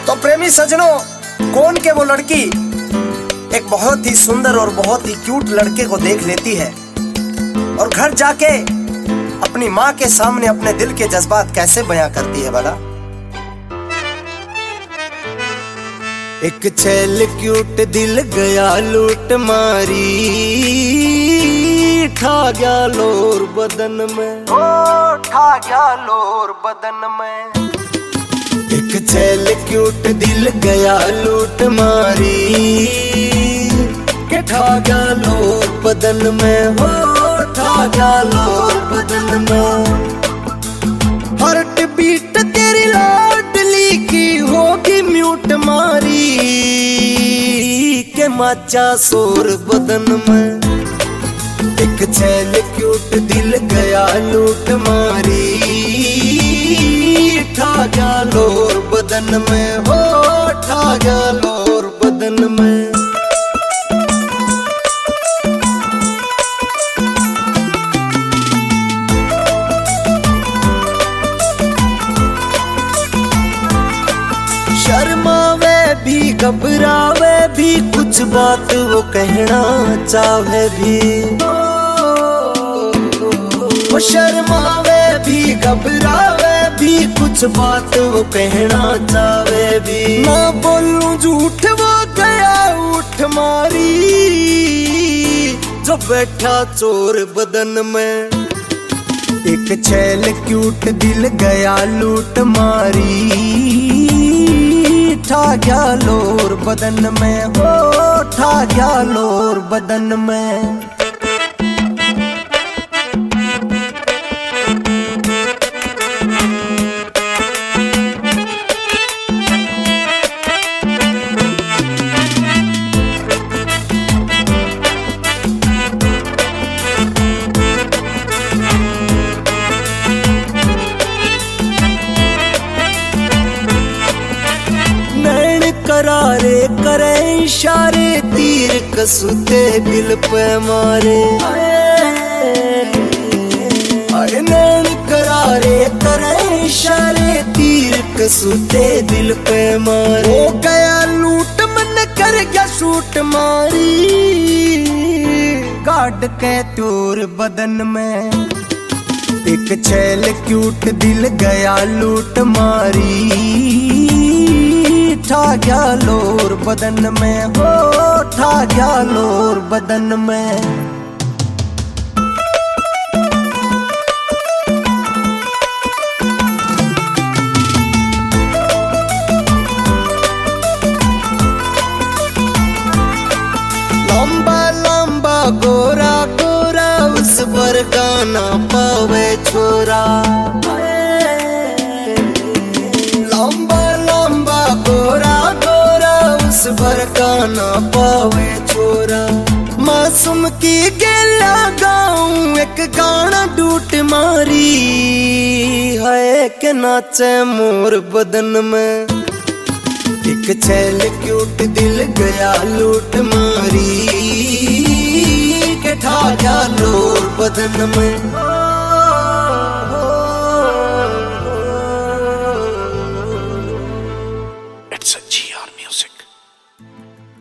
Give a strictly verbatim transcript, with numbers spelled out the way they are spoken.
तो प्रेमी सजनों, कौन के वो लड़की एक बहुत ही सुंदर और बहुत ही क्यूट लड़के को देख लेती है और घर जाके अपनी माँ के सामने अपने दिल के जज्बात कैसे बयां करती है भला। एक छैल क्यूट दिल गया लूट मारी, ठा गया लोर बदन में, ओ ठा गया लोर बदन में। एक छैल क्यूट दिल गया लूट मारी, के ठा गया लोर बदन में, हो ठा गया लोर बदन में। हार्ट बीट तेरी लाडली की होगी म्यूट मारी, के माचा सोर बदन में। एक छैल क्यूट दिल गया लूट मारी, ठा गया लोर बदन में, हो ठा गया लोर बदन में। शर्मावे भी घबरावे भी, कुछ बात वो कहना चाहे भी। वो शर्मावे भी घबरावे भी, कुछ बात वो कहना चाहे भी। ना बोलूं झूठ वो गया उठ मारी, जो बैठा चोर बदन में। एक छैल क्यूट दिल गया लूट मारी, ठा गया लोर बदन में, हो ठा गया लोर बदन में। करारे करे इशारे, तीर कसुते दिल पे मारे। अरे नैन करारे करे इशारे, तीर कसुते दिल पे मारे। हो गया लूट मन कर गया शूट मारी, काट के तोर बदन में। एक छैल क्यूट दिल गया लूट मारी, ठा गया लोर बदन में, हो ठा गया लोर बदन में। लंबा लंबा गोरा गोरा, उस पर गाना पावे छोरा। लंबा लंबा गोरा गोरा, उस भर का ना पावे छोरा। मासूम की गेला गाऊं एक गाना डूट मारी, है के नाचे मोर बदन में। एक छैल क्यूट दिल गया लूट मारी, के ठा गया लोर बदन में।